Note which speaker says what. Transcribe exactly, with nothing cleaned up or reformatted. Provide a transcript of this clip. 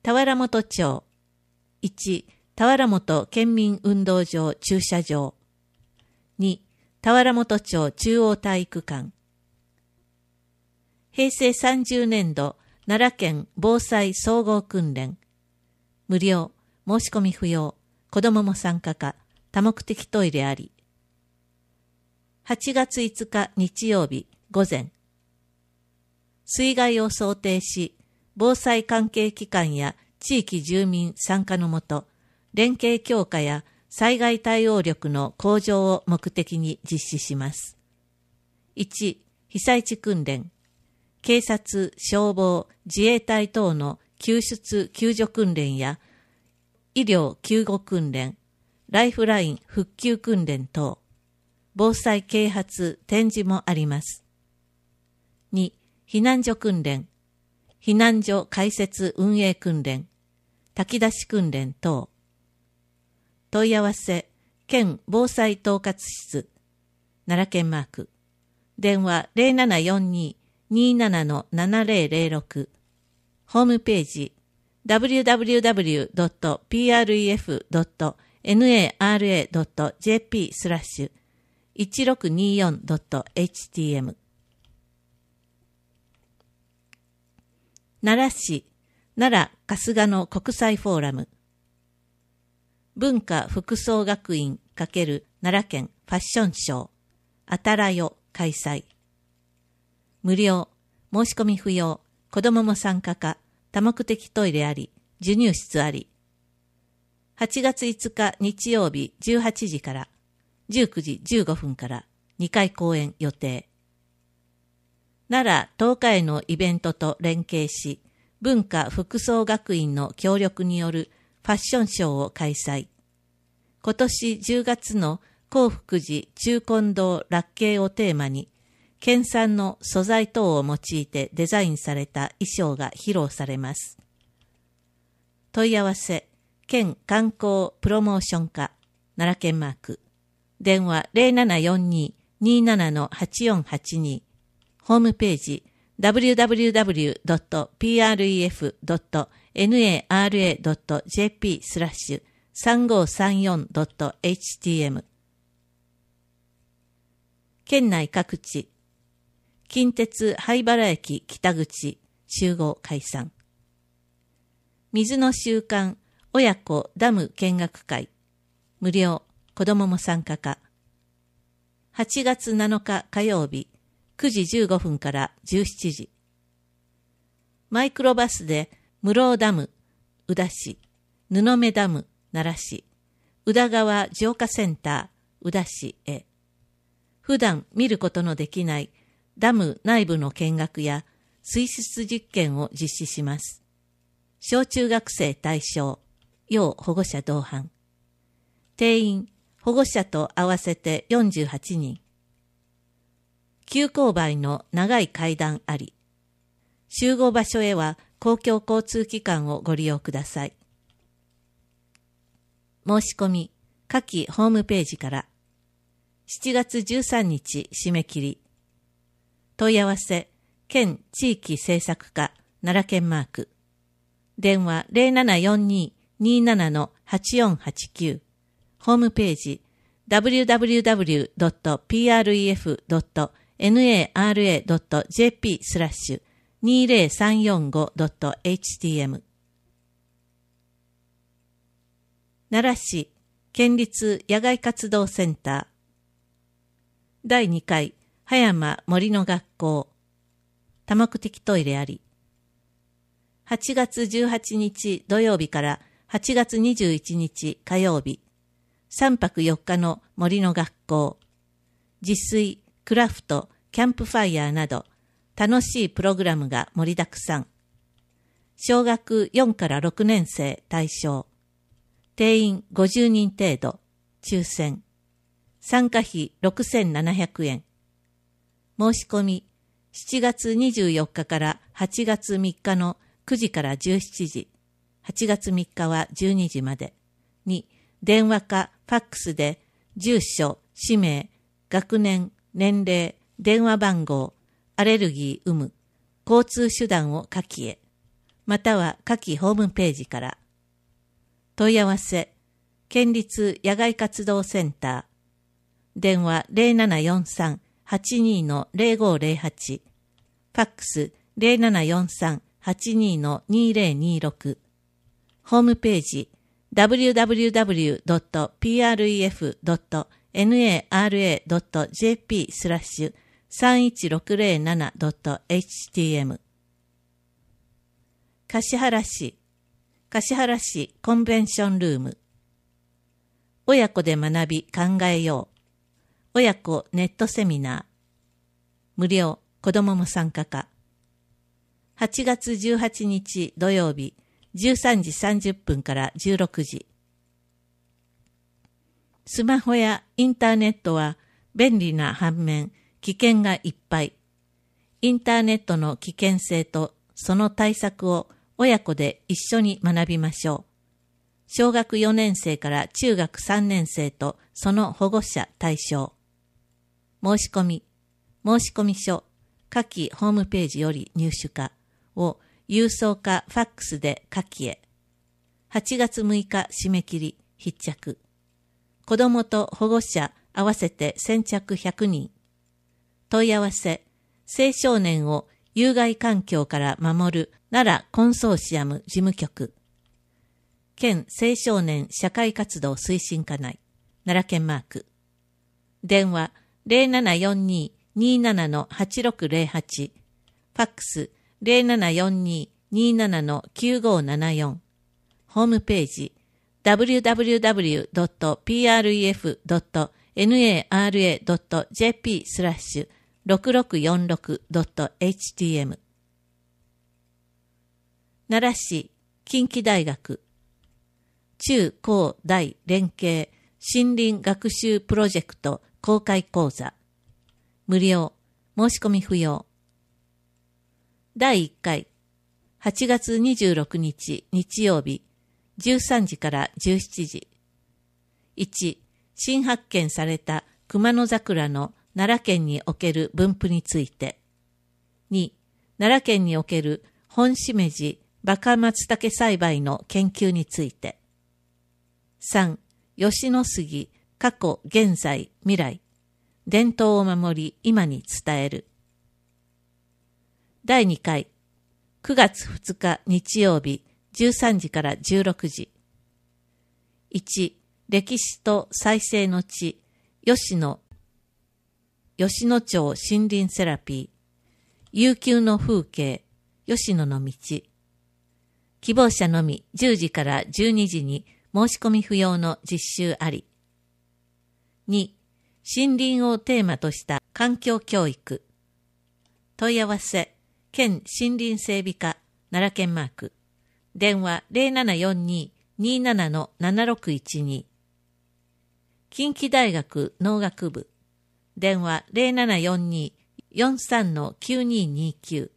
Speaker 1: 田原本町。いち、田原本県民運動場駐車場。に、田原本町中央体育館。平成さんじゅうねんど奈良県防災総合訓練。無料、申し込み不要、子どもも参加可、多目的トイレあり。はちがついつか日曜日午前。水害を想定し、防災関係機関や地域住民参加のもと、連携強化や災害対応力の向上を目的に実施します。いち、被災地訓練。警察、消防、自衛隊等の救出・救助訓練や医療・救護訓練、ライフライン復旧訓練等、防災啓発・展示もあります。に、避難所訓練、避難所開設運営訓練、炊き出し訓練等。問い合わせ、県防災統括室、奈良県マーク、電話 ゼロななよんに にーなな の ななぜろぜろろく、ホームページ ダブリューダブリューダブリュードットピーアールイーエフドットナラドットジェーピー スラッシュいちろくによんドットエイチティーエム。 奈良市奈良春日野国際フォーラム、文化服装学院×奈良県ファッションショーあたらよ開催。無料、申し込み不要、子どもも参加可、多目的トイレあり、授乳室あり。はちがついつか日曜日じゅうはちじからじゅうくじじゅうごふんからにかい公演予定。奈良東海のイベントと連携し、文化服装学院の協力によるファッションショーを開催。今年じゅうがつの興福寺中金堂楽慶をテーマに、県産の素材等を用いてデザインされた衣装が披露されます。問い合わせ、県観光プロモーション課、奈良県マーク、電話 ゼロななよんに にーなな の はちよんはちに、ホームページ ダブリューダブリューダブリュードットピーアールイーエフドットナラドットジェーピー スラッシュさんごーさんよんドットエイチティーエム。 県内各地、近鉄灰原駅北口集合解散。水の習慣親子ダム見学会、無料、子どもも参加可。はちがつなのか火曜日くじじゅうごふんからじゅうしちじ。マイクロバスで室生ダム宇陀市、布目ダム奈良市、宇田川浄化センター宇陀市へ。普段見ることのできないダム内部の見学や水質実験を実施します。小中学生対象、要保護者同伴。定員、保護者と合わせてよんじゅうはちにん。急勾配の長い階段あり。集合場所へは公共交通機関をご利用ください。申し込み、下記ホームページから。しちがつじゅうさんにち締め切り。問い合わせ、県地域政策課奈良県マーク。電話 ゼロななよんに にーなな の はちよんはちきゅう。ホームページ ダブリューダブリューダブリュードットピーアールイーエフドットナラドットジェーピー スラッシュにーぜろさんよんごドットエイチティーエム。 奈良市県立野外活動センターだいにかい葉山森の学校多目的トイレあり。はちがつじゅうはちにち土曜日からはちがつにじゅういちにち火曜日、さんぱくよっかの森の学校、自炊、クラフト、キャンプファイヤーなど楽しいプログラムが盛りだくさん。小学よんからろくねん生対象。定員ごじゅうにん程度、抽選。参加費ろくせんななひゃくえん。申し込み、しちがつにじゅうよっかからはちがつみっかのくじからじゅうしちじ、はちがつみっかはじゅうにじまでに、電話かファックスで住所、氏名、学年、年齢、電話番号、アレルギー有無、交通手段を書きへ。 または下記ホームページから。問い合わせ、県立野外活動センター。電話 ゼロななよんさん はちに ゼロごゼロはち。ファックス ゼロななよんさん はちに にゼロにろく。ホームページ ダブリューダブリューダブリュードットピーアールイーエフドットナラドットジェーピー スラッシュさんいちろくゼロななドットエイチティーエム。橿原市、橿原市コンベンションルーム。親子で学び考えよう。親子ネットセミナー。無料、子供も参加か。はちがつじゅうはちにち土曜日、じゅうさんじさんじゅっぷんからじゅうろくじ。スマホやインターネットは便利な反面、危険がいっぱい。インターネットの危険性とその対策を親子で一緒に学びましょう。小学よねんせいから中学さんねんせいとその保護者対象。申し込み、申し込み書、下記ホームページより入手かを郵送かファックスで下記へ。はちがつむいか締め切り、必着。子どもと保護者合わせて先着ひゃくにん。問い合わせ、青少年を有害環境から守る奈良コンソーシアム事務局。県青少年社会活動推進課内、奈良県マーク。電話ゼロななよんに にーなな はちろくゼロはち。ファックスゼロななよんに にーなな きゅうごななよん。ホームページ ダブリューダブリューダブリュードットピーアールイーエフドットナラドットジェーピー スラッシュろくろくよんろくドットエイチティーエム。奈良市近畿大学中高大連携森林学習プロジェクト公開講座。無料、申し込み不要。だいいっかい、はちがつにじゅうろくにち日曜日、じゅうさんじからじゅうしちじ。いち、新発見された熊野桜の奈良県における分布について。に、奈良県における本しめじ、バカマツタケ栽培の研究について。さん、吉野杉、過去、現在、未来。伝統を守り、今に伝える。だいにかい、くがつふつか日曜日、じゅうさんじからじゅうろくじ。いち、歴史と再生の地、吉野、吉野町森林セラピー、悠久の風景、吉野の道。希望者のみじゅうじからじゅうにじに申し込み不要の実習あり。に、森林をテーマとした環境教育。問い合わせ、県森林整備課、奈良県マーク。電話ゼロななよんに にーなな ななろくいちに。近畿大学農学部。電話ゼロななよんに よんさん きゅうににきゅう。